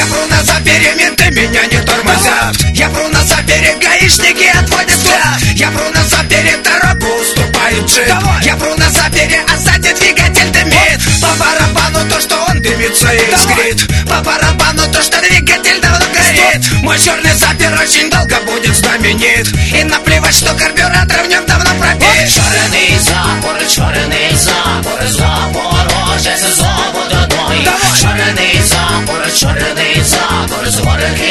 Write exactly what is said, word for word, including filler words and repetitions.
вру на запере, менты меня не тормозят. Я вру на запере, гаишники отводят взгляд. Я вру на запере, дорогу уступает джип. Я вру на запере, а сзади двигатель дымит. По барабану то, что он дымится и искрит. По барабану то, что двигатель давно горит. Мой черный запер очень долго будет знаменит. И наплевать, что карбюратор в нем давно пробит. Черный запор, черный запор, Запорожец, Слободной. Черный запор, черный запор, с горки